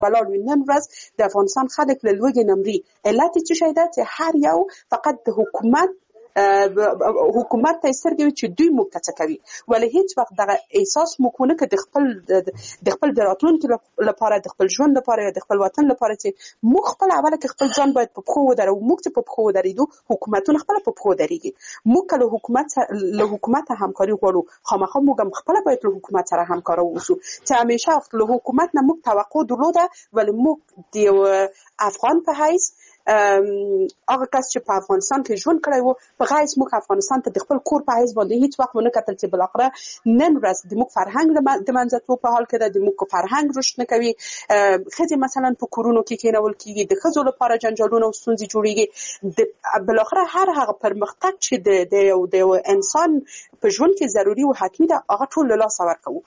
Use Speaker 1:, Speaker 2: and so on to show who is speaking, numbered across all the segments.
Speaker 1: ولاړ وي. نن ورځ د افغانستان خلک له لوږې نه مري. علت یې څه شی ده؟ چې هر یو فقط د حکومت ته یې سترګې وي چې دوی موږ ته څه کوي، ولې هیڅ وخت دغه احساس موږ ونه کړ د خپل د راتلونکي لپاره، د خپل ژوند لپاره یا د خپل وطن لپاره چې موږ خپل اوله کې خپل ځان باید په پښو ودرو. موږ چې په پښو ودرېدو حکومتونه خپله په پښو درېږي. موږ که له حکومته همکاري غواړو خامخا موږ هم خپله باید له حکومت سره همکاره واوسو چې همیشه له حکومت نه موږ توقع درلوده، ولې موږ د افغان په حیث هغه کس چې په افغانستان کې ژوند کړی وو په حیث موږ افغانستان ته د خپل کور په حیث باندې هیڅ وخت ونه کتل چې بالاخره نن ورځ د موږ فرهنګ د منځه تلو په حال کې ده، د موږ فرهنګ رشد نه کوي. ښځې مثلا په کورونو کې کېنول کېږي، د ښځو لپاره جنجالونه او ستونزې جوړېږي. بالاخره هر هغه پرمختګ چې د یو انسان په ژوند کې ضروري او حتمي ده هغه ټول له لاسه ورکوو.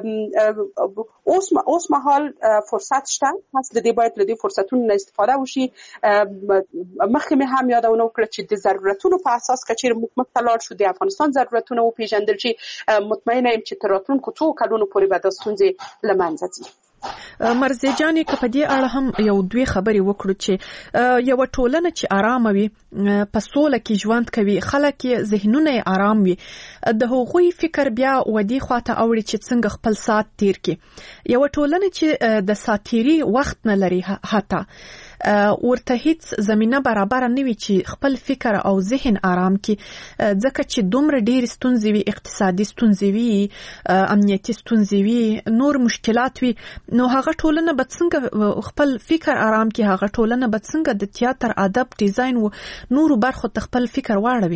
Speaker 1: اوس مهال فرصت شته، هست د دې باید له دې فرصتونو نه استفاده وشي. مخکې مې هم یادونه وکړه چې د ضرورتونو په اساس که چېرې موږ مخ ته لاړ شو، د افغانستان ضرورتونه وپېژندل شي، مطمئنه یم چې تر راتلونکو څو کلونو پورې به دا ستونزې له منځه ځي.
Speaker 2: مرزي جانې که په دې اړه هم یو دوی خبرې وکړو چې یو ټولنه چې آرامه وي، په سوله کې ژوند کوي، خلک یې ذهنونه یې آرام وي، د هغوی فکر بیا ودې خواته اوړي چې څنګه خپل ساعت تیر کړي. یو ټولنه چې د ساعت تیري وخت نه لري، حتی ورته هیڅ زمینه برابر نه وي چې خپل فکر او ذهن آرام کړي، ځکه چې دومره ډېر ستونزې وي، اقتصادي ستونزې وي، امنیتي ستونزې وي، نور مشکلات وي، نو هغه ټولنه به څنګه خپل فکر آرام کړي؟ هغه ټولنه به څنګه د تیاتر، ادب، ډیزاین او نورو برخو ته خپل فکر واړوي؟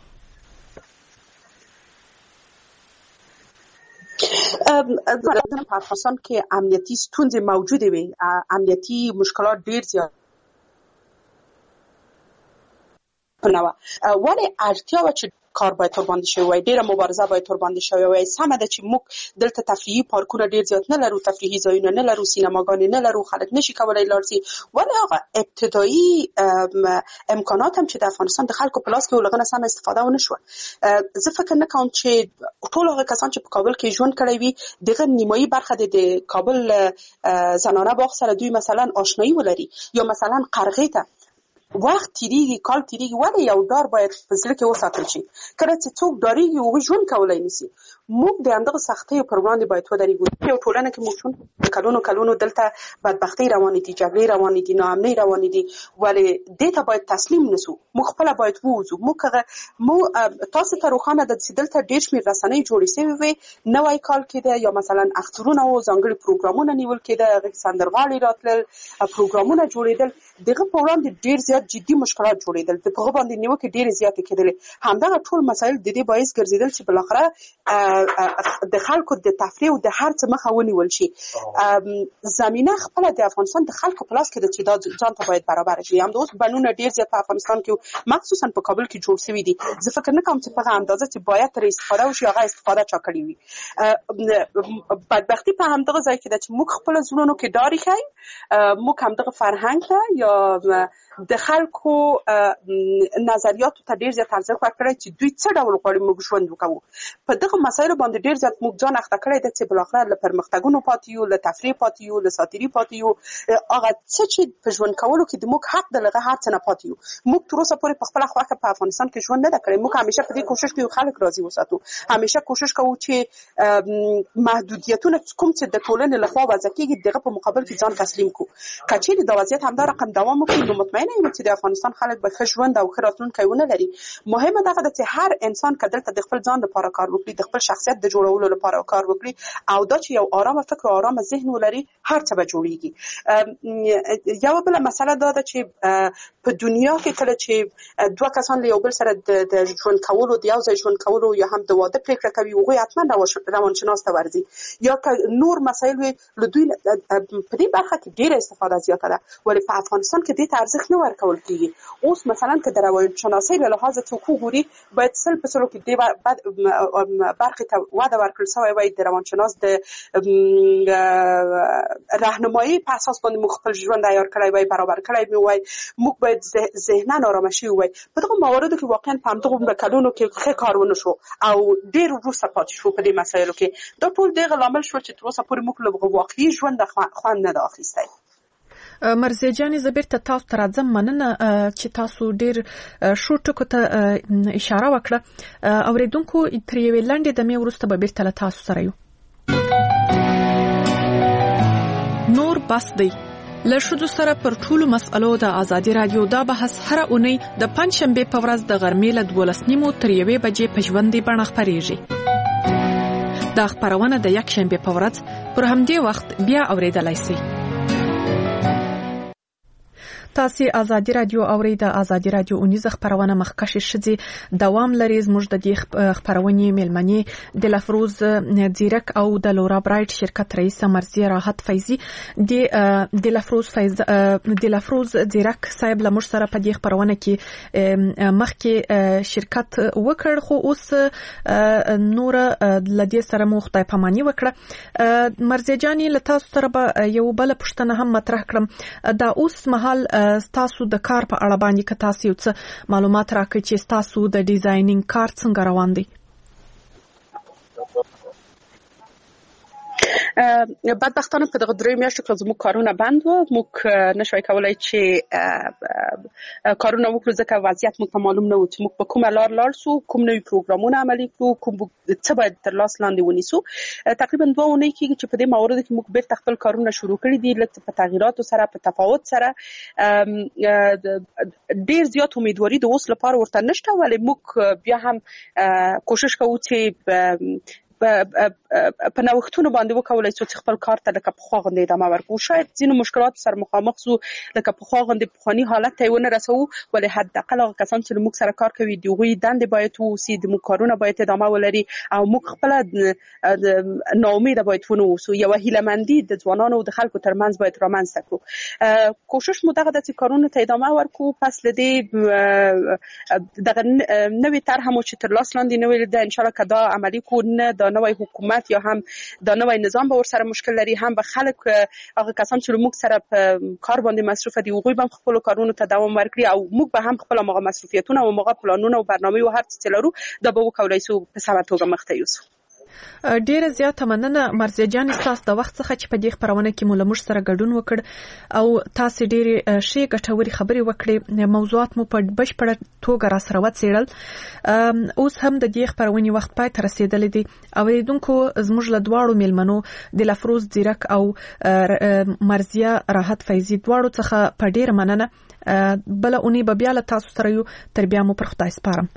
Speaker 1: په افغانستان کې امنیتي ستونزې موجودې وي، امنیتي مشکلات ډېر زیات نه وه، ولې اړتیا وه چې کار باید ورباندې شوی وای، ډېره مبارزه باید ورباندې شوی وای. سمه ده چې موږ دلته تفریحي پارکونه ډېر زیات نه لرو، تفریحي ځایونه نه لرو، سینماګانې نه لرو، خلک نشي کولی لاړ شي، ولې هغه ابتدایي امکانات هم چې د افغانستان د خلکو په لاس کې و له هغه نه سمه استفاده ونه شوه. زه فکر نه کوم چې ټول هغه کسان چې په کابل کې ژوند کړی وي دغه نیمایي برخه د کابل زنانه باغ سره دوی مثلا آشنایي ولري، یا مثلا قرغې ته وخت تیریږي، کال تیریږي، ولې یو ډار باید په زړه کې وساتل شي. کله چې څوک ډارېږي هغوی ژوند کولی نشي. موږ د همدغه سختیو پر وړاندې باید ودرېږو. یو ټولنه کې موږ کلونو دلته بدبختۍ روانې دي، جګړې روانې دي، ناامنۍ روانې دي، ولې دې ته باید تسلیم نسو. موږ خپله باید ووځو. تاسو ته روښانه ده چې دلته ډېر شمېر رسنۍ جوړې شوې وې، نوی کال کېده یا مثلا اخترونه و، ځانګړي پروګرامونه نیول کېده، هغې کې سندرغاړي راتلل، پروګرامونه جوړېدل، دغه په وړاندې ډېر زیات جدي مشکلات جوړېدل، په هغه باندې نیوکې ډېرې زیاتې کېدلې. همدغه ټول مسایل د دې باعث ګرځېدل چې بالاخره د خلکو د تفریح او د هر څه مخه ونیول شي. زمینه خپله د افغانستان د خلکو په لاس کې ده چې دا ځان ته باید برابر شي. همداوس بڼونه ډېر زیات په افغانستان کې مخصوصا په کابل کې جوړ شوي دي. زه فکر نه کوم چې په هغه اندازه چې باید ترې استفاده وشي هغه استفاده چا کړې وي. بدبختي په همدغه ځای کې ده چې موږ خپله زړونو کې ډار ایښی، موږ همدغه فرهنګ ته یا د خلکو نظریاتو ته ډېر زیات ارزښت ورکړی چې دوی څه ډول غواړي موږ ژوند وکوو. په دغه مسایلو باندې ډېر زیات موږ ځان اخته کړی ده چې بالاخره له پرمختګونو پاتې یو، له تفریح پاتې یو، له ساتیري پاتې یو. هغه څه چې په ژوند کولو کې د موږ حق ده له هغه هر څه نه پاتې یو. موږ تر اوسه پورې په خپله خوښه په افغانستان کې ژوند نه ده کړی. موږ همیشه په دې کوشش کوو خلک راضي وساتو، همیشه کوشش کوو چې محدودیتونه کوم چې د ټولنې لخوا وضع کېږي دغه په مقابل کې ځان تسلیم کړو. که چېرې دا وضعیت همدا رقم دوام وکړي نو مطمئنه یم چې د افغانستان خلک به ښه ژوند او ښه راتلونکی ونه لري. مهمه دغه ده چې هر انسان که دلته د خپل ځان لپاره کار وکړي، د خپل شخصیت د جوړولو لپاره کار وکړي او دا چې یو آرامه فکر او آرامه ذهن ولري هر څه به جوړېږي. یوه بله مسله دا ده چې په دنیا کې کله چې دوه کسان له یو بل سره د ژوند کولو، د یو ځای ژوند کولو یا هم د واده پرېکړه کوي، هغوی حتما روانشناس ته ورځي یا که نور مسایل وي له دوی په دې برخه کې ډېره استفاده زیاته ده، ولې په افغانستان کې دې ته ارزښت نه ورکول کېږي. اوس مثلا که د روانشناسۍ له لحاظه څوک وګوري باید 100% کې دې برخې ته وده ورکړل شوی وای. د روانشناس د راهنمایي په اساس باندې موږ خپل ژوند عیار کړی وای، برابر کړی مې وای، موږ باید ذهناً آرامه شوي وای. په دغو مواردو کې واقعا په همدغو کلونو کې ښه کار ونه شو او ډېر وروسته پاتې شو په دې مسایلو کې. دا ټول دغه لامل شو چې تر اوسه پورې موږ له واقعي ژونده خوند نه ده اخیستی.
Speaker 2: مرزیه جانې زه بیرته تاسو ته راځم. مننه چې تاسو ډېر ښو ټکو ته اشاره وکړه. اورېدونکو تر یوې لنډې دمې وروسته به بیرته له تاسو سره یو. نور بس دی له ښځو سره پر ټولو مسئلو د ازادي رادیو دا بحث هره اونۍ د پنجشنبې په ورځ د غرمې له 12:30 تر 1 بجې په ژوندۍ بڼه خپرېږي. دا خپرونه د یکشنبې په ورځ پر همدې وخت بیا اورېدلای شئ. تاسو ازادي رادیو اورئ. د ازادي رادیو اونیزه خپرونه مخکښې ښځې دوام لري. زموږ د دې خپرونې میلمنې د لفروز زیرک او د لورا برایټ شرکت رئیس مرزیه راحت فیضی د لفروز زیرک صاحب له موږ سره په دې خپرونه کې مخکې شرکت وکړ، خو اوس نور له دې سره مو خدای پاماني وکړه. مرزیه جانې له تاسو سره به یو بل پوښتنه هم مطرح کړم. دا اوس مهال تاسو د کار په اړه باندې که تاسو یو څه معلومات راکړئ چې تاسو د ډیزاینینګ کار څنګه روان دی؟
Speaker 1: بدبختانه په دغه درې میاشتو کې زموږ کارونه بند وو. موږ نشوای کولای چې کارونه وکړو ځکه وضعیت موږ ته معلوم نه و چې موږ په کومه لار سو، کوم نوي پروګرامونه عملي کړو، کوم څه باید تر لاس لاندې ونیسو. تقریبا 2 اونۍ کېږي چې په دې موارد کې موږ بیرته خپل کارونه شروع کړي دي، لکه په تغییراتو سره، په تفاوت سره. ډیر زیات امیدواري د اوس لپاره ورته نشته، ولی موږ بیا هم کوشش کوو چې په نوښتونو باندې وکولای شو چې خپل کار ته لکه پخوا غوندې ادامه ورکړو. شاید ځینو مشکلات سره مخامخ شو، لکه پخوا غوندې پخواني حالت ته ونه رسو، ولی حداقل هغه کسان چې موږ سره کار کوي د هغوی دندې باید ووسي، د موږ کارونه باید ادامه ولري او موږ خپل ناامیده باید ونه اوسو. یو هیله‌مندي د ځوانانو او د خلکو ترمنځ باید رامنځته کړو. کوشش مو دغه د چې کارونه ته ادامه ورکړو. پس لدې دغه نوې طرح مو چې تر لاس لاندې نوې ده، ان شاء الله که دا عملي کو، نه دا نوې حکومت یا هم دا نوې نظام به ورسره مشکل لري، هم به خلک هغه کسان چې موږ سره په کار باندې مصروف دي هغوی به خپل کارونو ته دوام ورکړي او موږ به هم خپل هغه مصروفیتونه او هغه پلانونه او برنامه او هر څه لرو دا به وکولای شو په سمه توګه مخ ته یوسو.
Speaker 2: ډیره زیاته مننه مرزیه جان تاسو د وخت څخه چې په دې خبرونه کې مو له موږ سره ګډون وکړ او تاسو ډیره ښې ګټورې خبرې وکړې. موضوعات مو په بشپړه توګه را سره وڅېړل. اوس هم د دې خبرونې وخت پای ته رسیدلی دی. اوریدونکو زموږ له دواړو میلمنو د لفروز زیرک او مرزیه راحت فیضی دواړو څخه په ډیره مننه. بل اونۍ به بیا له تاسو سره یو. تر بیا مو پر خدای سپارم.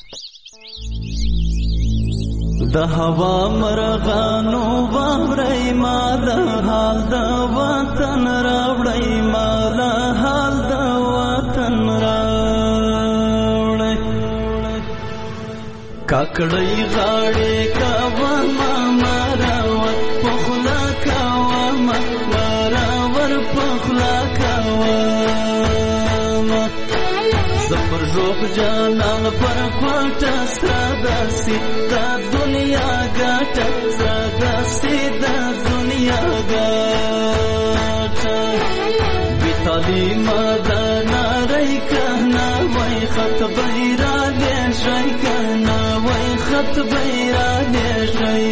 Speaker 3: د هوا مرغانو واورئ ما د حال د وطن راوړئ، ما د حال د وطن راوړئ. کاکړۍ غاړې کوه ما مراور پخلا کوه ما مراور پخلا کوه زفر روغ جانان پر پاټه ساداسي دا دنیا ګټه ساداسي دا دنیا ګټه بی تعلیمه دا ناری کهنا وای خط بیرا دیشای کهنا وای خط بیرا دیشای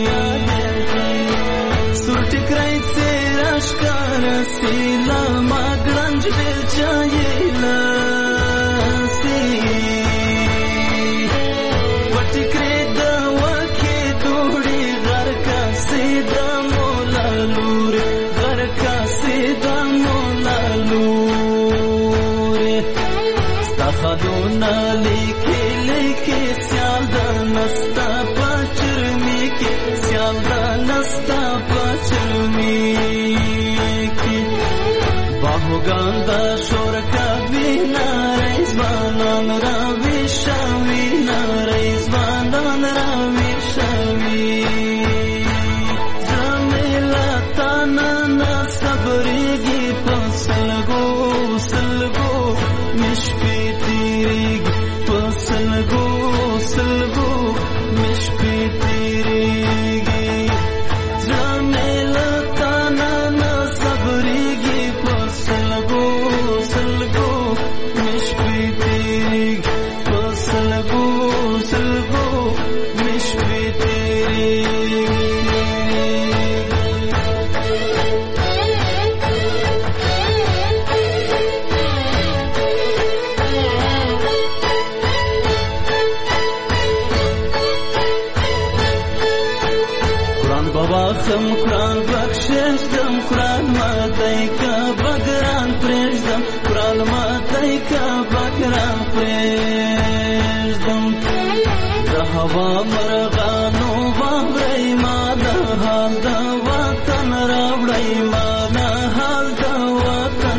Speaker 3: سور ټکرای تیرا ښکار سیلا ما ګرنج ډېر چایلا خدونا لیکي لیکي سیال دا نستا پچرمی کی سیال دا نستا پچرمی کی باهوگان دا شور کوي نارې ځوانان راوي شوي نارې ځوانان راوي شوي زمیلا تانا صبرېږي په سلګو سلګو مشپې سلګو سلګو مشپې تیریږي زمیلا تانا نه صبرېږي په سلګو سلګو مشپې تیریږي په سلګو ششدم قرآن ماتی کا بگران پریشدم قرآن ماتی کا بگران پریشدم د هوا مرغانو واورئ ما د حال د وطن راوړئ ما د حال د وطن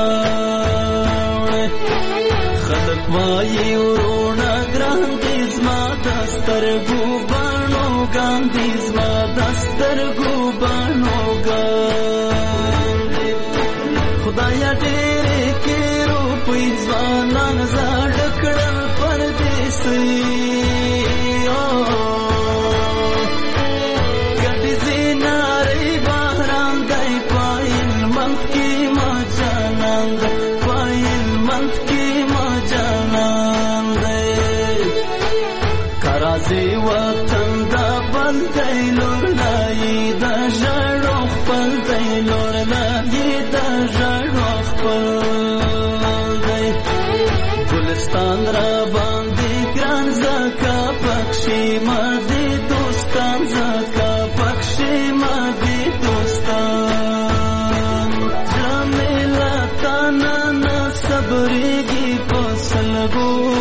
Speaker 3: راوړئ خلک وایي ورونه ګران دي زما د سترګو بڼو ګان دي زما د سترګو بڼو ګان دي خدایا ډېرې کې روپۍ ځوانان زاړه کړل پردیسي وطن دا بلدی لور لایی دا ژړو خپل دی لور لایی دا ژړو خپل دی ګلستان را باندې ګران زکا پکشي ما دي دوستان زکا پکشي ما دي دوستان جمیلا تانا نه صبرېږي په سلګو